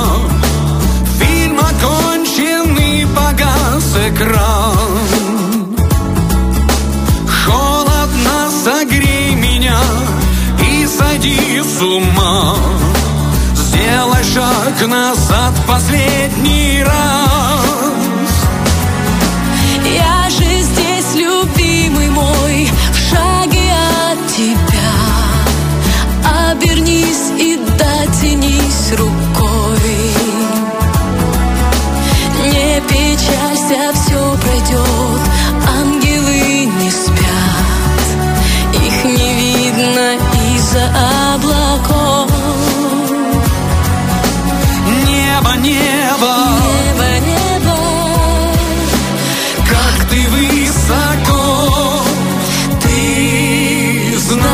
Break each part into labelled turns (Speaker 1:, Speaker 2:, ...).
Speaker 1: Фильм окончен и погас экран. Холодно согрей меня и сойди с ума. Сделай шаг назад последний раз.
Speaker 2: Я же здесь, любимый мой, в шаге от тебя. Обернись и дотянись рукой. Не печалься, все пройдет, ангелы не спят. Их не видно из-за облаков.
Speaker 1: Небо, небо,
Speaker 2: Небо, небо,
Speaker 1: как ты высоко, ты знаешь,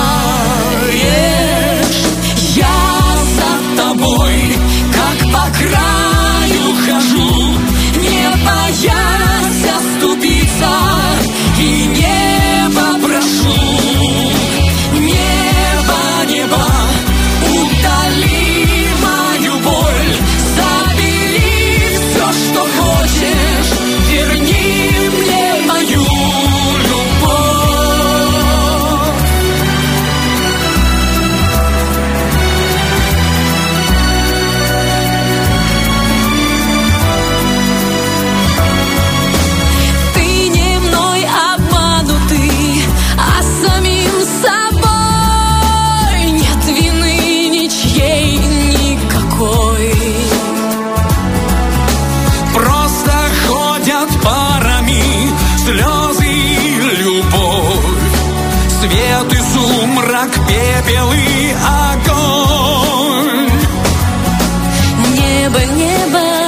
Speaker 1: я за тобой, как по краю хожу, не боясь оступиться, и небо прошу. Небо, небо, удали мою боль, забери все, что хочешь, верни мне мою любовь.
Speaker 2: ты не мной обманутый, а самим собой. Нет вины ничьей никакой.
Speaker 1: Просто ходят парами слезы и любовь, свет и сумрак, пепел и огонь.
Speaker 2: Небо, небо,